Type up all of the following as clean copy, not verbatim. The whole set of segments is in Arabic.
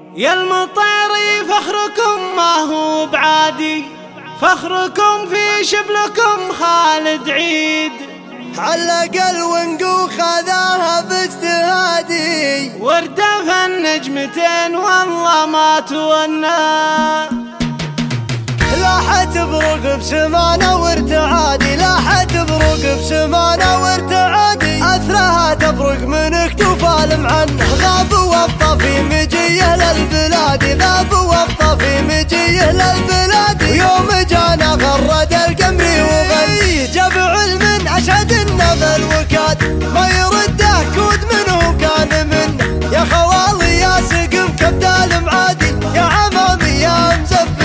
يا المطيري فخركم ما هو بعادي، فخركم في شبلكم خالد عيد. علق الونق وخذاها باجتهادي، واردف النجمتين والله ما تونى. لاحت بروق بسمانة وارتعادي، لاحت بروق بسمانة وارتعادي، أثرها تبرق من اكتوفى المعنى. غاب وابطى في مجيه للبلاد، غاب وابطى في مجيه للبلاد، ويوم جانا غرد القمري وغني. جاب علم أشهد النبل وكاد، ما يرده كود منه كان منه. يا خوالي يا سقم كبد المعادي، يا عمامي يا مزب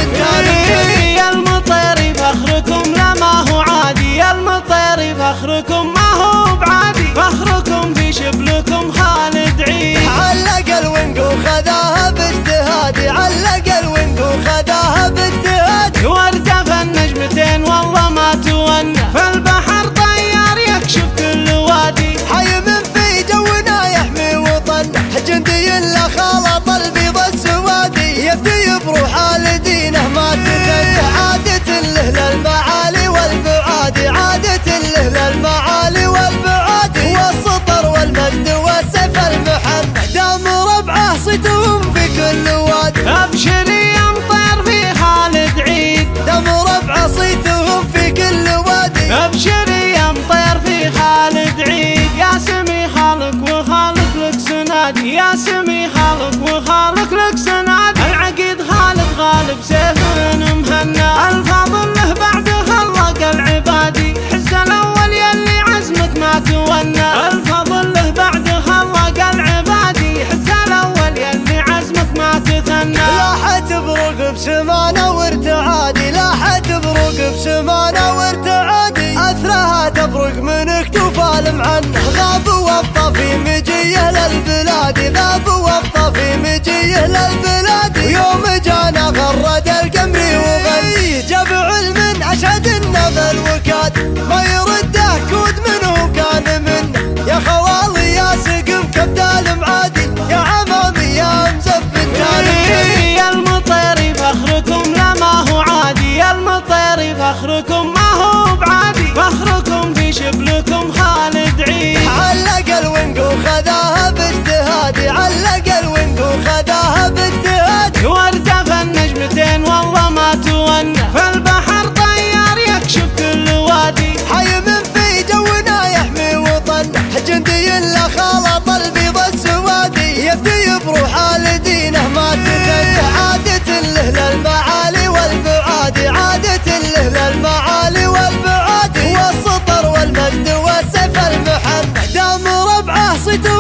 يا المطيري فخركم لا ما هو عادي، يا المطيري فخركم ما هو بعادي، فخركم في شبلكم خالد عيد. علق الونق وخذاها باجتهادي، علق الونق وخذاها باجتهادي، واردف النجمتين والله ما تونى. فالبحر طيار يكشف كل وادي، حي من في جونا يحمي وطنه. جندي لا خلط البيض السوادي، يفتي بروح لدينه ما تثنى. عادة له للمعالي والبعاد، عادة له للمعالي والبعاد، والسطر والمجد والسيف المحمد. دام ربعه صيتهم في كل وادي، ابشري يا مطير في خالد عيد. دام ربعه صيتهم في كل وادي، ابشري يا مطير في خالد عيد. يا سمي خالق وخالق لك سنادي، يا سمي خالق وخالق لك سنادي. العقيد خالد غالب سيف مهنا، الفاضل له بعد خلق العبادي. حز الاول يلي عزمك ما تونى، الفاضل له بعد خلق العبادي. حز الاول يلي عزمك ما تثنى. لاحت بروق بسمانة وارتعادي، لاحت بروق بسمانة وارتعادي، أثرها تبرق من اكتوفى المعنى. غاب وابطى في مجيه للبلاد، غاب وابطى في مجيه للبلاد، ويوم جانا غرد القمري وغني. جاب علم أشهد النبل وكاد، ما يرده كود منه كان منه. يا خوالي يا سقم كبد المعادي، يا عمامي يا مزب التالي. يا المطيري فخركم لا ما هو عادي، يا المطيري فخركم ما هو بعادي، فخركم في شبلكم خالد عيد. علق الونق وخذاها باجتهادي، علق الونق وخذاها باجتهادي، واردف النجمتين والله ما تونى. فالبحر طيار يكشف كل وادي، حي من في جونا يحمي وطنه. جندي لا خلط البيض السوادي، يفتي بروح لدينه ما تثنى. عادة له للمعالي والبعاد، عادة له للمعالي والبعاد، والسطر والمجد والسيف المحمد. دام ربعه صيت